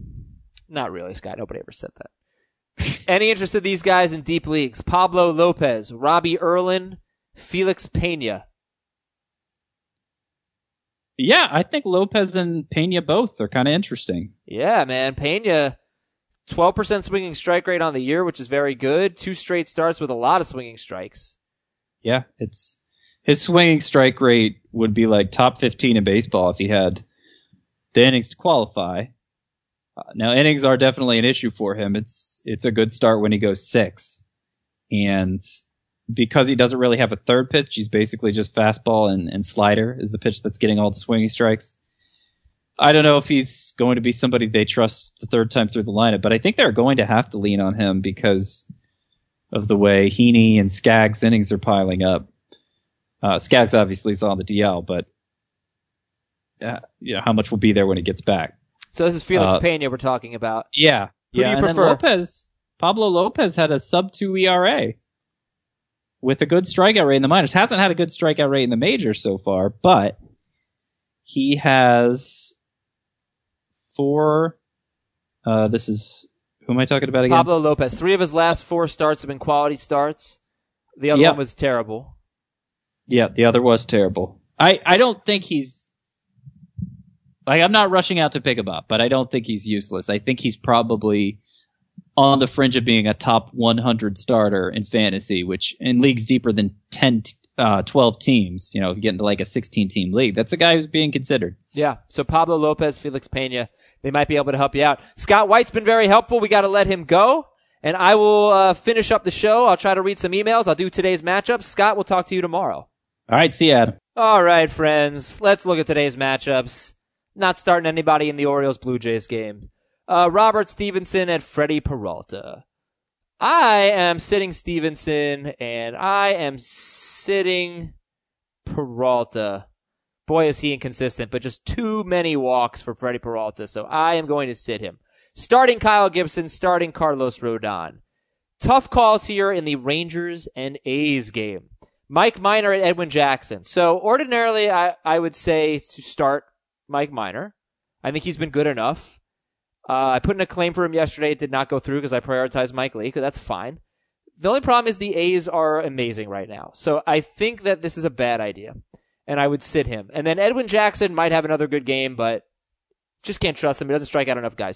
Not really, Scott. Nobody ever said that. Any interest in these guys in deep leagues? Pablo Lopez, Robbie Erlin, Felix Pena. Yeah, I think Lopez and Pena both are kind of interesting. Yeah, man. Pena, twelve percent swinging strike rate on the year, which is very good. Two straight starts with a lot of swinging strikes. Yeah, it's his swinging strike rate would be like top fifteen in baseball if he had the innings to qualify. Uh, now innings are definitely an issue for him. It's it's a good start when he goes six, and because he doesn't really have a third pitch, he's basically just fastball and, and slider is the pitch that's getting all the swinging strikes. I don't know if he's going to be somebody they trust the third time through the lineup, but I think they're going to have to lean on him because of the way Heaney and Skaggs' innings are piling up. Uh, Skaggs obviously is on the D L, but uh, you know how much will be there when he gets back. So this is Felix Uh, Pena we're talking about. Yeah, Who do yeah. you and prefer? then Lopez, Pablo Lopez had a sub two E R A with a good strikeout rate in the minors. Hasn't had a good strikeout rate in the majors so far, but he has four. Uh, this is who am I talking about again? Pablo Lopez. Three of his last four starts have been quality starts. The other Yep. one was terrible. Yeah, the other was terrible. I, I don't think he's like I'm not rushing out to pick him up, but I don't think he's useless. I think he's probably on the fringe of being a top one hundred starter in fantasy, which in leagues deeper than ten, uh, twelve teams, you know, if you get into like a sixteen team league, that's a guy who's being considered. Yeah. So Pablo Lopez, Felix Pena, they might be able to help you out. Scott White's been very helpful. We got to let him go. And I will uh, finish up the show. I'll try to read some emails. I'll do today's matchups. Scott, we'll talk to you tomorrow. All right, see you, Adam. All right, friends. Let's look at today's matchups. Not starting anybody in the Orioles-Blue Jays game. Uh, Robert Stevenson and Freddie Peralta. I am sitting Stevenson, and I am sitting Peralta. Boy, is he inconsistent, but just too many walks for Freddie Peralta, so I am going to sit him. Starting Kyle Gibson, starting Carlos Rodon. Tough calls here in the Rangers and A's game. Mike Minor and Edwin Jackson. So ordinarily, I, I would say to start Mike Minor. I think he's been good enough. Uh, I put in a claim for him yesterday. It did not go through because I prioritized Mike Leake. That's fine. The only problem is the A's are amazing right now. So I think that this is a bad idea. And I would sit him. And then Edwin Jackson might have another good game, but just can't trust him. He doesn't strike out enough guys.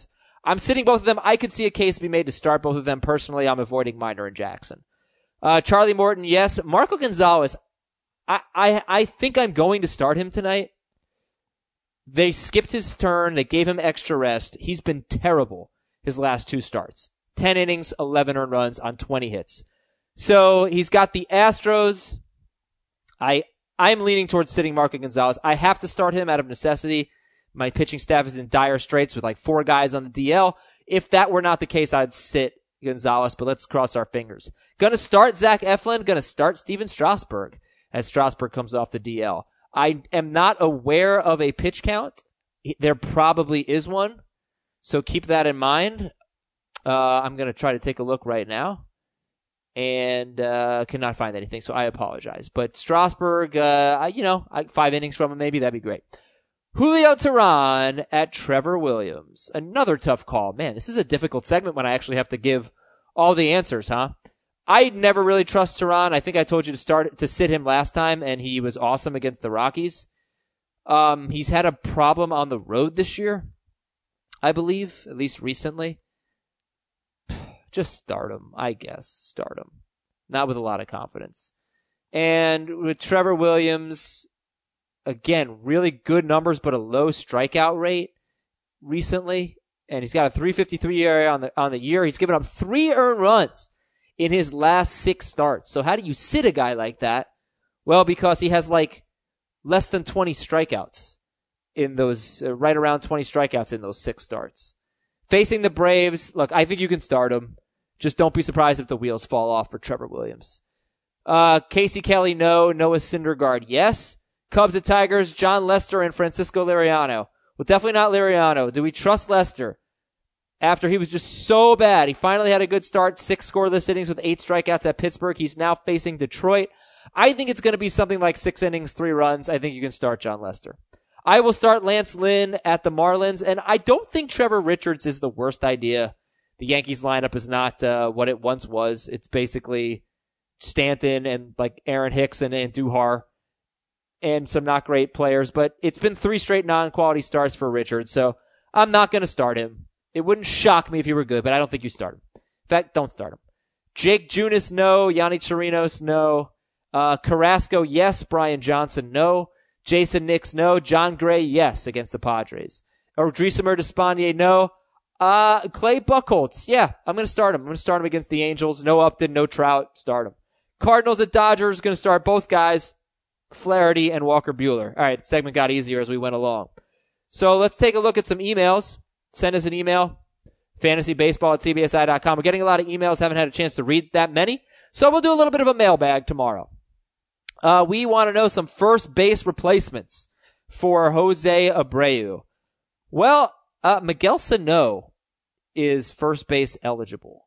I'm sitting both of them. I could see a case to be made to start both of them. Personally, I'm avoiding Minor and Jackson. Uh, Charlie Morton, yes. Marco Gonzalez, I, I, I think I'm going to start him tonight. They skipped his turn. They gave him extra rest. He's been terrible his last two starts. ten innings, eleven earned runs on twenty hits. So he's got the Astros. I, I'm leaning towards sitting Marco Gonzalez. I have to start him out of necessity. My pitching staff is in dire straits with like four guys on the D L. If that were not the case, I'd sit Gonzalez, but let's cross our fingers. Gonna start Zach Eflin. Gonna start Steven Strasburg as Strasburg comes off the D L. I am not aware of a pitch count. There probably is one, so keep that in mind. Uh, I'm going to try to take a look right now, and uh, cannot find anything, so I apologize. But Strasburg, uh, you know, five innings from him, maybe that'd be great. Julio Teheran at Trevor Williams. Another tough call. Man, this is a difficult segment when I actually have to give all the answers, huh? I never really trust Teheran. I think I told you to start to sit him last time, and he was awesome against the Rockies. Um, he's had a problem on the road this year, I believe, at least recently. Just start him, I guess. Start him. Not with a lot of confidence. And with Trevor Williams, again, really good numbers, but a low strikeout rate recently. And he's got a three fifty-three E R A on the on the year. He's given up three earned runs in his last six starts. So how do you sit a guy like that? Well, because he has like less than twenty strikeouts in those, uh, right around twenty strikeouts in those six starts. Facing the Braves, look, I think you can start him. Just don't be surprised if the wheels fall off for Trevor Williams. Uh, Casey Kelly, no. Noah Syndergaard, yes. Cubs at Tigers, John Lester and Francisco Liriano. Well, definitely not Liriano. Do we trust Lester? After he was just so bad, he finally had a good start, six scoreless innings with eight strikeouts at Pittsburgh. He's now facing Detroit. I think it's going to be something like six innings, three runs. I think you can start John Lester. I will start Lance Lynn at the Marlins, and I don't think Trevor Richards is the worst idea. The Yankees lineup is not uh, what it once was. It's basically Stanton and like Aaron Hicks and, and Duhar and some not great players, but it's been three straight non-quality starts for Richards, so I'm not going to start him. It wouldn't shock me if he were good, but I don't think you start him. In fact, don't start him. Jake Junis, no. Yanni Chirinos, no. Uh, Carrasco, yes. Brian Johnson, no. Jason Nix, no. John Gray, yes, against the Padres. Odrisamer Despaigne, no. Uh, Clay Buchholz, yeah, I'm going to start him. I'm going to start him against the Angels. No Upton, no Trout, start him. Cardinals at Dodgers, going to start both guys, Flaherty and Walker Buehler. All right, the segment got easier as we went along. So let's take a look at some emails. Send us an email, fantasybaseball at c b s i dot com. We're getting a lot of emails, haven't had a chance to read that many, so we'll do a little bit of a mailbag tomorrow. Uh, we want to know some first base replacements for Jose Abreu. Well, uh, Miguel Sano is first base eligible.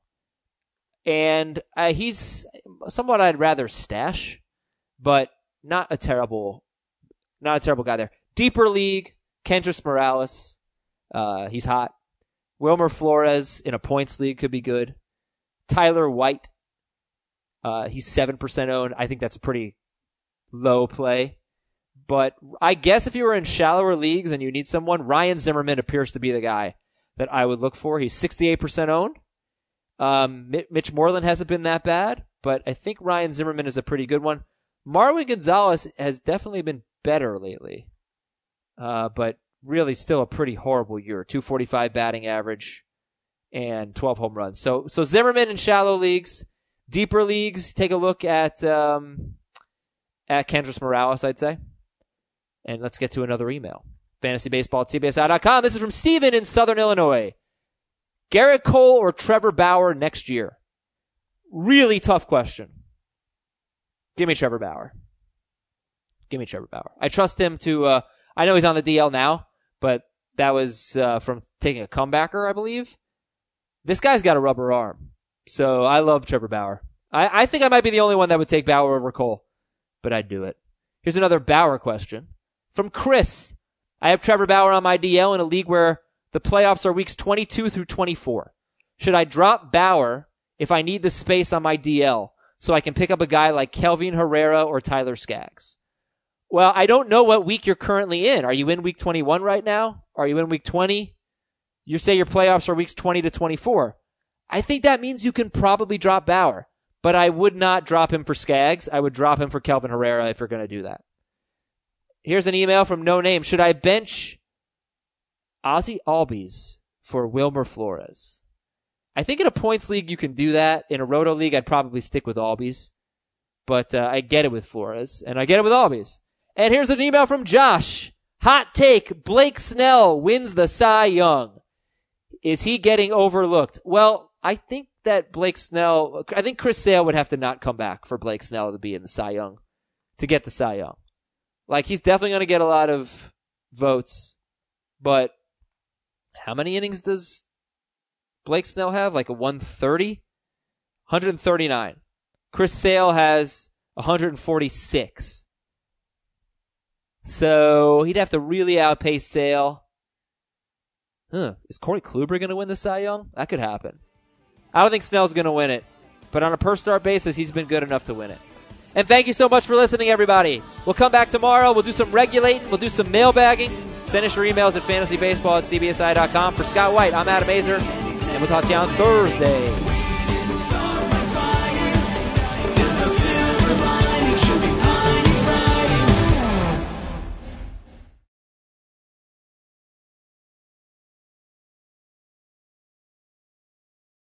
And uh, he's somewhat I'd rather stash, but not a terrible, not a terrible guy there. Deeper league, Kendrys Morales. Uh, he's hot. Wilmer Flores in a points league could be good. Tyler White. Uh, he's seven percent owned. I think that's a pretty low play. But I guess if you were in shallower leagues and you need someone, Ryan Zimmerman appears to be the guy that I would look for. He's sixty-eight percent owned. Um, Mitch Moreland hasn't been that bad, but I think Ryan Zimmerman is a pretty good one. Marwin Gonzalez has definitely been better lately. Uh, but really still a pretty horrible year. two forty-five batting average and twelve home runs. So, so Zimmerman in shallow leagues. Deeper leagues, take a look at, um, at Kendrys Morales, I'd say. And let's get to another email. fantasybaseball at c b s i dot com. This is from Steven in Southern Illinois. Garrett Cole or Trevor Bauer next year? Really tough question. Give me Trevor Bauer. Give me Trevor Bauer. I trust him to, uh, I know he's on the D L now, but that was uh, from taking a comebacker, I believe. This guy's got a rubber arm. So I love Trevor Bauer. I, I think I might be the only one that would take Bauer over Cole, but I'd do it. Here's another Bauer question. From Chris. I have Trevor Bauer on my D L in a league where the playoffs are weeks twenty-two through twenty-four. Should I drop Bauer if I need the space on my D L so I can pick up a guy like Kelvin Herrera or Tyler Skaggs? Well, I don't know what week you're currently in. Are you in week twenty-one right now? Are you in week twenty? You say your playoffs are weeks twenty to twenty-four. I think that means you can probably drop Bauer, but I would not drop him for Skaggs. I would drop him for Kelvin Herrera if you're going to do that. Here's an email from No Name. Should I bench Ozzy Albies for Wilmer Flores? I think in a points league you can do that. In a roto league, I'd probably stick with Albies. But uh, I get it with Flores, and I get it with Albies. And here's an email from Josh. Hot take, Blake Snell wins the Cy Young. Is he getting overlooked? Well, I think that Blake Snell, I think Chris Sale would have to not come back for Blake Snell to be in the Cy Young, to get the Cy Young. Like, he's definitely going to get a lot of votes, but how many innings does Blake Snell have? Like a one thirty? one thirty-nine. Chris Sale has one forty-six. So he'd have to really outpace Sale. Huh. Is Corey Kluber going to win the Cy Young? That could happen. I don't think Snell's going to win it, but on a per-start basis, he's been good enough to win it. And thank you so much for listening, everybody. We'll come back tomorrow. We'll do some regulating. We'll do some mailbagging. Send us your emails at fantasy baseball at c b s i dot com. For Scott White, I'm Adam Azer, and we'll talk to you on Thursday.